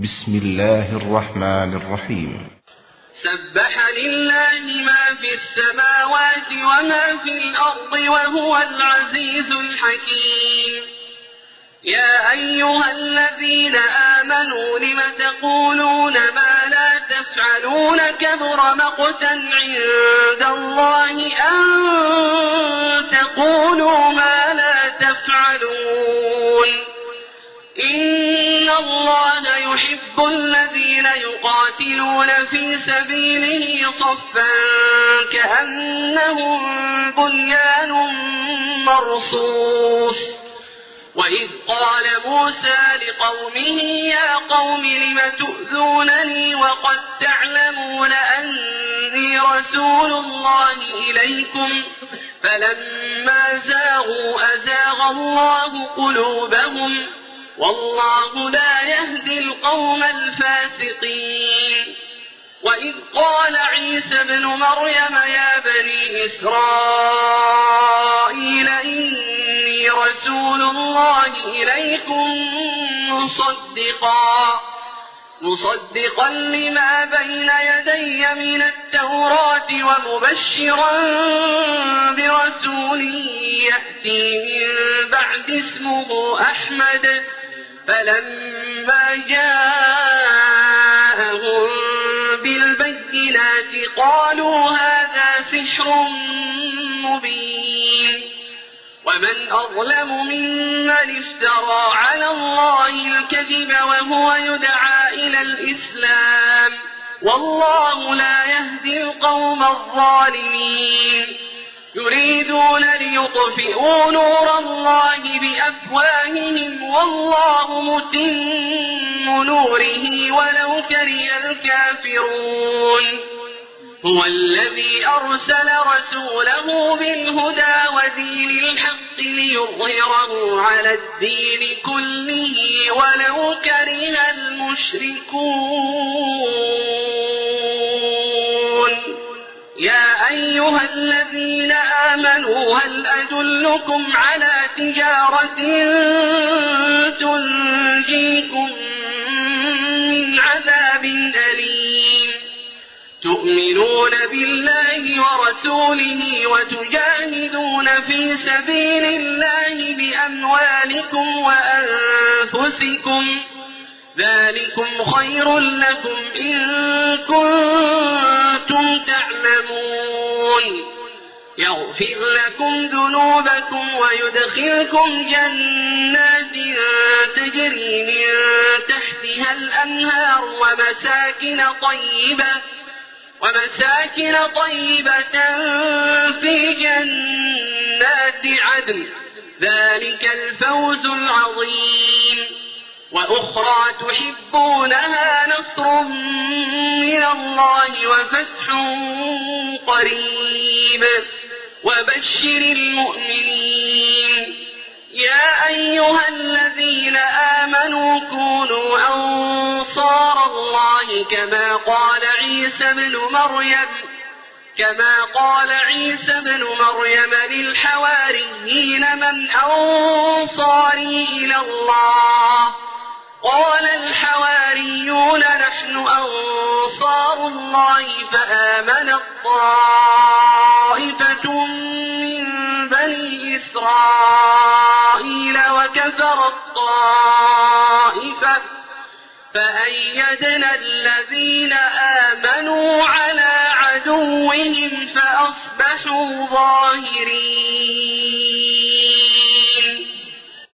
بسم الله الرحمن الرحيم. سبح لله ما في السماوات وما في الأرض وهو العزيز الحكيم. يا أيها الذين آمنوا لم تقولون ما لا تفعلون كبر مقتا عند الله أن تقولوا ما لا تفعلون. إن الله يحب الذين يقاتلون في سبيله صفا كأنهم بنيان مرصوص. وإذ قال موسى لقومه يا قوم لم تؤذونني وقد تعلمون أني رسول الله إليكم فلما زاغوا أزاغ الله قلوبهم والله لا يهدي القوم الفاسقين. وإذ قال عيسى ابن مريم يا بني إسرائيل إني رسول الله إليكم مصدقا لما بين يدي من التوراة ومبشرا برسول يأتي من بعد اسمه أحمد. فلما جاءهم بالبينات قالوا هذا سحر مبين. ومن أظلم ممن افترى على الله الكذب وهو يدعى إلى الإسلام والله لا يهدي القوم الظالمين. يريدون ليطفئوا نور الله بأفواههم والله متم نوره ولو كره الكافرون. هو الذي أرسل رسوله بالهدى ودين الحق ليظهره على الدين كله ولو كره المشركون. يا أيها الذين آمنوا هل أدلكم على تجارة تنجيكم من عذاب أليم تؤمنون بالله ورسوله وتجاهدون في سبيل الله بأموالكم وأنفسكم ذلكم خير لكم إن كنتم تعلمون. يغفر لكم ذنوبكم ويدخلكم جنات تجري من تحتها الأنهار ومساكن طيبة في جنات عدن ذلك الفوز العظيم. وأخرى تحبونها نصر من الله وفتح قريب وبشر المؤمنين. يا أيها الذين آمنوا كونوا أنصار الله كما قال عيسى ابن مريم للحواريين من أنصاري إلى الله قال الحواريون نحن أنصار الله فآمنت طائفة من بني إسرائيل وكفرت طائفة فأيدنا الذين آمنوا على عدوهم فأصبحوا ظاهرين.